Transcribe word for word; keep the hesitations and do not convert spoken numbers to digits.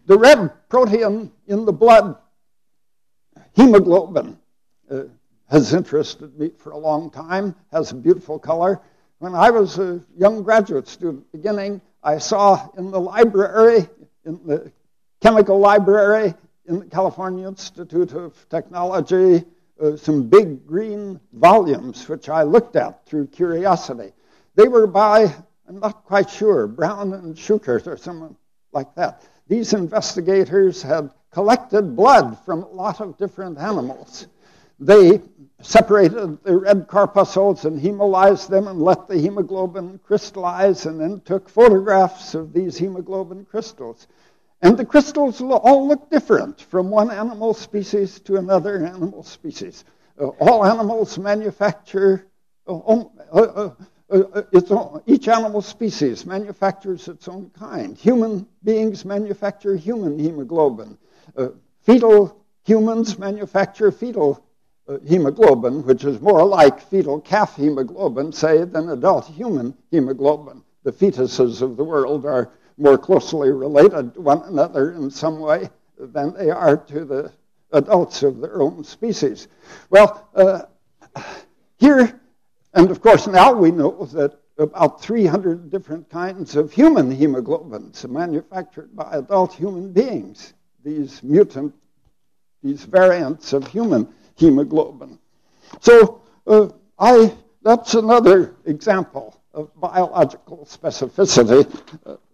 the red protein in the blood, hemoglobin, uh, has interested me for a long time, has a beautiful color. When I was a young graduate student beginning, I saw in the library, in the chemical library in the California Institute of Technology, uh, some big green volumes, which I looked at through curiosity. They were by, I'm not quite sure, Brown and Schukert or someone like that. These investigators had collected blood from a lot of different animals. They separated the red corpuscles and hemolyzed them and let the hemoglobin crystallize, and then took photographs of these hemoglobin crystals. And the crystals all look different from one animal species to another animal species. Uh, all animals manufacture, uh, uh, uh, uh, its own, each animal species manufactures its own kind. Human beings manufacture human hemoglobin. Uh, fetal humans manufacture fetal uh, hemoglobin, which is more like fetal calf hemoglobin, say, than adult human hemoglobin. The fetuses of the world are more closely related to one another in some way than they are to the adults of their own species. Well, uh, here, and of course now we know that about three hundred different kinds of human hemoglobins are manufactured by adult human beings, these mutant, these variants of human hemoglobin. So uh, I that's another example of biological specificity. Uh,